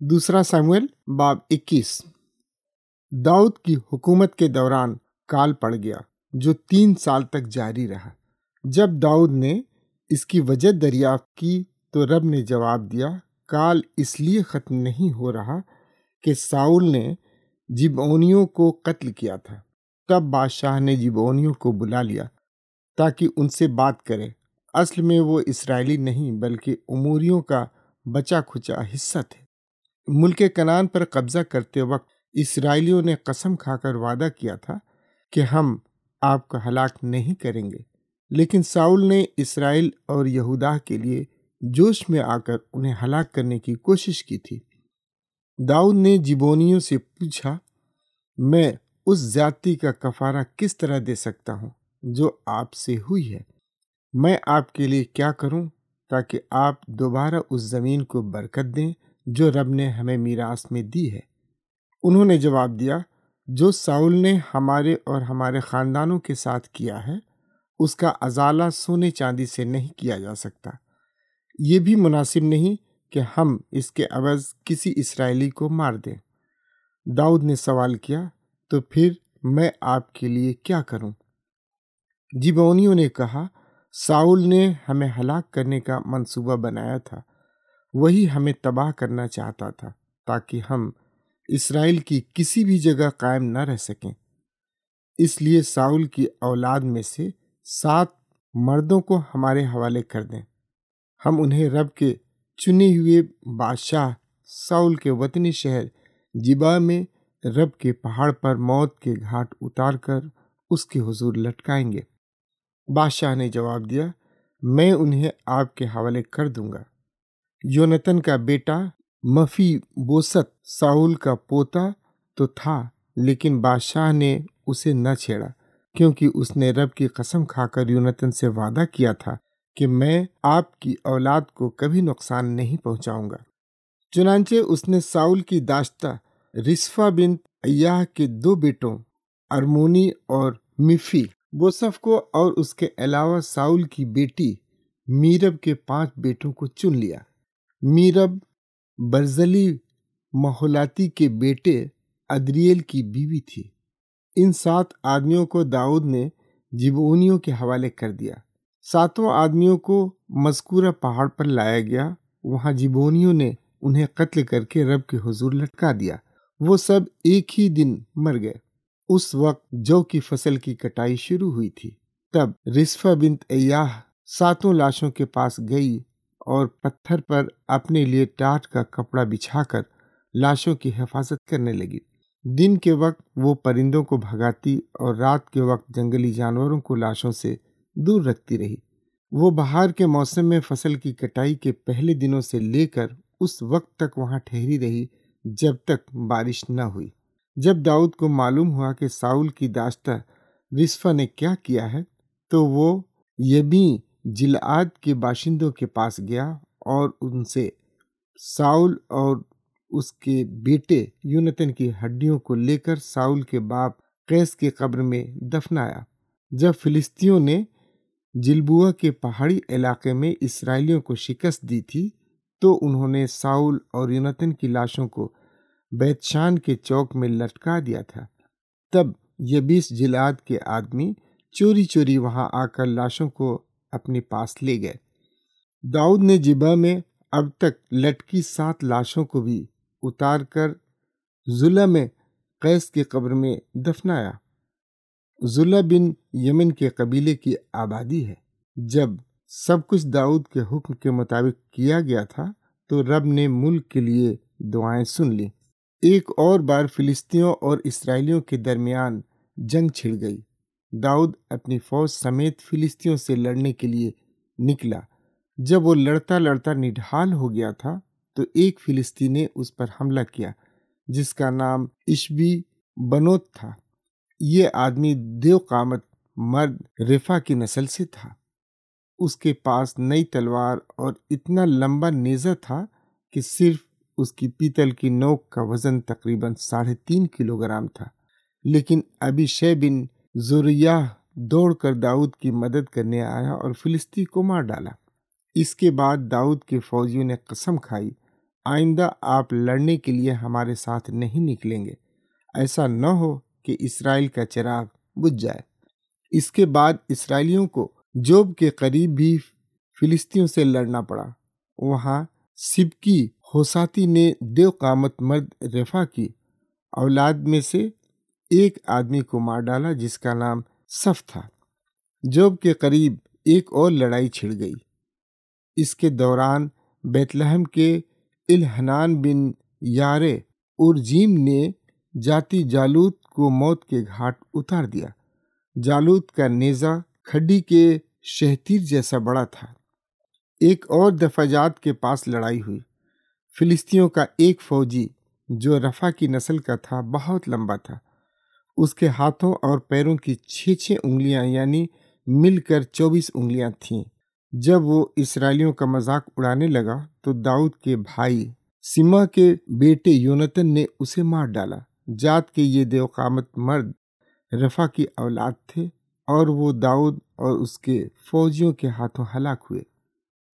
दूसरा सामुएल बाब 21। दाऊद की हुकूमत के दौरान काल पड़ गया जो 3 साल तक जारी रहा। जब दाऊद ने इसकी वजह दरियाफ्त की तो रब ने जवाब दिया, काल इसलिए ख़त्म नहीं हो रहा कि साउल ने जिबोनियों को कत्ल किया था। तब बादशाह ने जिबोनियों को बुला लिया ताकि उनसे बात करे। असल में वो इस्राएली नहीं बल्कि उमूरियों का बचा खुचा हिस्सा थे। मुल्क कनान पर कब्जा करते वक्त इस्राएलियों ने कसम खाकर वादा किया था कि हम आपको हलाक नहीं करेंगे, लेकिन साउल ने इस्राएल और यहूदा के लिए जोश में आकर उन्हें हलाक करने की कोशिश की थी। दाऊद ने जिबोनियों से पूछा, मैं उस ज्यादती का कफारा किस तरह दे सकता हूँ जो आपसे हुई है? मैं आपके लिए क्या करूं ताकि आप दोबारा उस जमीन को बरकत दें जो रब ने हमें मीरास में दी है? उन्होंने जवाब दिया, जो साउल ने हमारे और हमारे खानदानों के साथ किया है उसका अजाला सोने चांदी से नहीं किया जा सकता। ये भी मुनासिब नहीं कि हम इसके अवज़ किसी इस्राएली को मार दें। दाऊद ने सवाल किया, तो फिर मैं आपके लिए क्या करूं? जिबोनियों ने कहा, साउल ने हमें हलाक करने का मंसूबा बनाया था, वही हमें तबाह करना चाहता था ताकि हम इस्राएल की किसी भी जगह कायम न रह सकें। इसलिए साउल की औलाद में से 7 मर्दों को हमारे हवाले कर दें। हम उन्हें रब के चुने हुए बादशाह साउल के वतनी शहर जिबा में रब के पहाड़ पर मौत के घाट उतार कर उसके हुजूर लटकाएंगे। बादशाह ने जवाब दिया, मैं उन्हें आपके हवाले कर दूंगा। योनतन का बेटा मफीबोशत साउल का पोता तो था, लेकिन बादशाह ने उसे न छेड़ा क्योंकि उसने रब की कसम खाकर योनतन से वादा किया था कि मैं आपकी औलाद को कभी नुकसान नहीं पहुंचाऊंगा। चुनांचे उसने साउल की दाश्ता रिस्फा बिन अय्याह के 2 बेटों अरमोनी और मिफी बोसफ को और उसके अलावा साउल की बेटी मीरब के 5 बेटों को चुन लिया। मीरब बर्जली महोलाती के बेटे अद्रियल की बीवी थी। इन 7 आदमियों को दाऊद ने जिबोनियों के हवाले कर दिया। 7 आदमियों को मज़कूरा पहाड़ पर लाया गया। वहां जिबोनियों ने उन्हें कत्ल करके रब के हुजूर लटका दिया। वो सब एक ही दिन मर गए। उस वक्त जौ की फसल की कटाई शुरू हुई थी। तब रिस्फा बिन्त अय्याह 7 लाशों के पास गई और पत्थर पर अपने लिए टाट का कपड़ा बिछाकर लाशों की हिफाजत करने लगी। दिन के वक्त वो परिंदों को भगाती और रात के वक्त जंगली जानवरों को लाशों से दूर रखती रही। वो बहार के मौसम में फसल की कटाई के पहले दिनों से लेकर उस वक्त तक वहां ठहरी रही जब तक बारिश न हुई। जब दाऊद को मालूम हुआ कि साउल की दाश्ता रिस्फा ने क्या किया है, तो वो यबी जिलाद के बाशिंदों के पास गया और उनसे साउल और उसके बेटे यूनतन की हड्डियों को लेकर साउल के बाप कैस के कब्र में दफनाया। जब फिलिस्तियों ने जिलबुआ के पहाड़ी इलाके में इस्राएलियों को शिकस्त दी थी, तो उन्होंने साउल और यूनतन की लाशों को बैतशान के चौक में लटका दिया था। तब यबीस जिलाद के आदमी चोरी चोरी वहां आकर लाशों को अपने पास ले गए। दाऊद ने जिबा में अब तक लटकी 7 लाशों को भी उतार कर जुला में कैस के कब्र में दफनाया। जुला बिन यमन के कबीले की आबादी है। जब सब कुछ दाऊद के हुक्म के मुताबिक किया गया था, तो रब ने मुल्क के लिए दुआएं सुन ली। एक और बार फिलिस्तियों और इस्राएलियों के दरमियान जंग छिड़ गई। दाऊद अपनी फौज समेत फिलिस्तियों से लड़ने के लिए निकला। जब वो लड़ता लड़ता निढाल हो गया था, तो एक फिलिस्ती ने उस पर हमला किया जिसका नाम इशबी बनोत था। ये आदमी देव कामत मर्द रिफा की नस्ल से था। उसके पास नई तलवार और इतना लंबा नेज़ा था कि सिर्फ उसकी पीतल की नोक का वजन तकरीबन 3.5 किलोग्राम था। लेकिन अबीशै बिन ज़ुरयाह दौड़कर दाऊद की मदद करने आया और फिलिस्ती को मार डाला। इसके बाद दाऊद के फौजियों ने कसम खाई, आइंदा आप लड़ने के लिए हमारे साथ नहीं निकलेंगे, ऐसा न हो कि इस्राएल का चिराग बुझ जाए। इसके बाद इस्राएलियों को जोब के करीब भी फिलिस्तियों से लड़ना पड़ा। वहां सिबकी होसाती ने देवकामत मर्द रेफा की औलाद में से एक आदमी को मार डाला जिसका नाम सफ था। जोब के करीब एक और लड़ाई छिड़ गई। इसके दौरान बेतलहम के इल्हनान बिन यारे उर्जीम ने जाति जालूत को मौत के घाट उतार दिया। जालूत का नेजा खड्डी के शहतीर जैसा बड़ा था। एक और दफाजात के पास लड़ाई हुई। फिलिस्तियों का एक फौजी जो रफा की नस्ल का था बहुत लंबा था। उसके हाथों और पैरों की 6 उंगलियां यानी मिलकर 24 उंगलियां थीं। जब वो इस्राएलियों का मजाक उड़ाने लगा तो दाऊद के भाई सिमा के बेटे योनतन ने उसे मार डाला। जात के ये देवकामत मर्द रफा की औलाद थे और वो दाऊद और उसके फौजियों के हाथों हलाक हुए।